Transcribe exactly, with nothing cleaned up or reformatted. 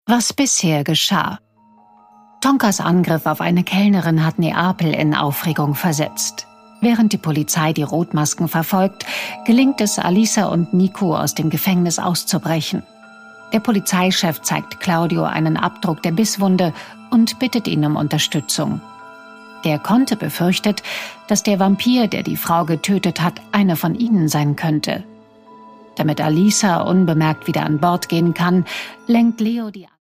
Was bisher geschah. Tonkas Angriff auf eine Kellnerin hat Neapel in Aufregung versetzt. Während die Polizei die Rotmasken verfolgt, gelingt es Alisa und Nico, aus dem Gefängnis auszubrechen. Der Polizeichef zeigt Claudio einen Abdruck der Bisswunde und bittet ihn um Unterstützung. Der Conte befürchtet, dass der Vampir, der die Frau getötet hat, einer von ihnen sein könnte. Damit Alisa unbemerkt wieder an Bord gehen kann, lenkt Leo die